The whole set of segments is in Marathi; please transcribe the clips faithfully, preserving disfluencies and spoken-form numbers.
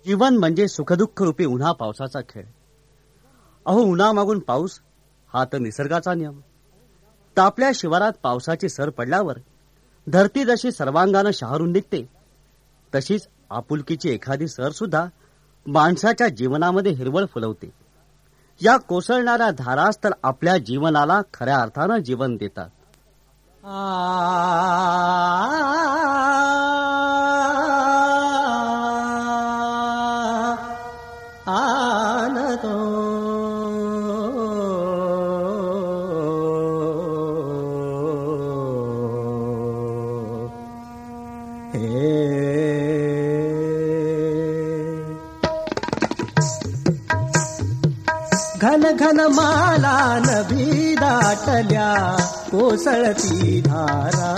जीवन म्हणजे सुखदुःख रूपी उन्हा पावसाचा खेळ. अहो, उन्हा मागून पाऊस हा तर निसर्गाचा नियम. तापल्या शिवारात पावसाची सर पडल्यावर धरती जशी सर्वांगानं शहारून निघते, तशीच आपुलकीची एखादी सर सुद्धा माणसाच्या जीवनामध्ये हिरवळ फुलवते. या कोसळणाऱ्या धाराच तर आपल्या जीवनाला खऱ्या अर्थानं जीवन देतात. घन घन माला नभी दाटल्या कोसळती धारा.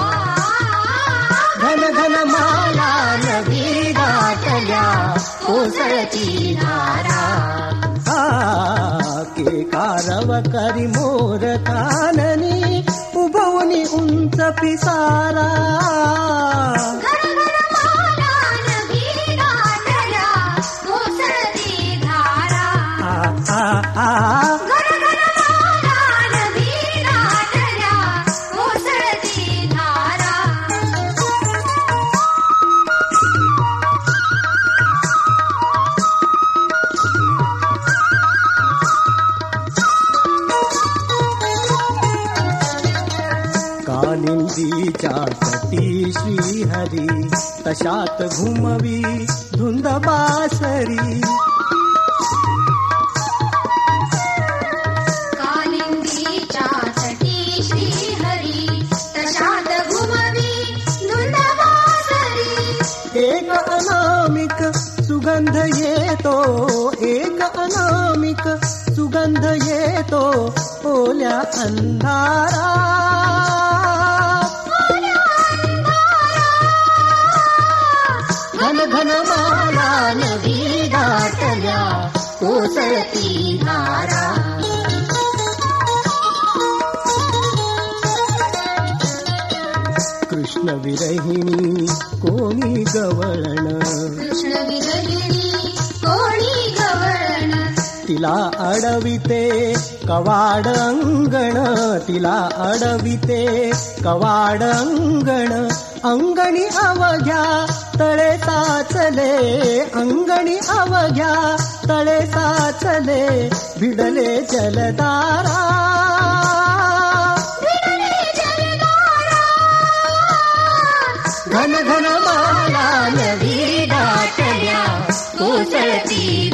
घन घन माला नभी दाटल्या कोसळती धारा. के कारव करी मोर काननी उभवनी उंच पिसारा. कालिंदीच्या तटी श्रीहरी तशात घुमवी धुंद बासरी. कालिंदीच्या तटी श्रीहरी तशात घुमवी धुंद बासरी. एक अनामिक सुगंध येतो, एक अनामिक सुगंध येतो ओल्या अंधारा. घन घन माला नभी दाटल्या कोसळती धारा. कृष्ण विरहिणी कोणी गवळण. कृष्ण विरहिणी कोणी गवळण. तिला अडविते कवाड अंगण. तिला अडविते कवाड अंगण. अंगणी अवघ्या तळे साचले. अंगणी अवघ्या तळे साचले भिडले जलधारा. घन घन माला नभी दाटल्या कोसळती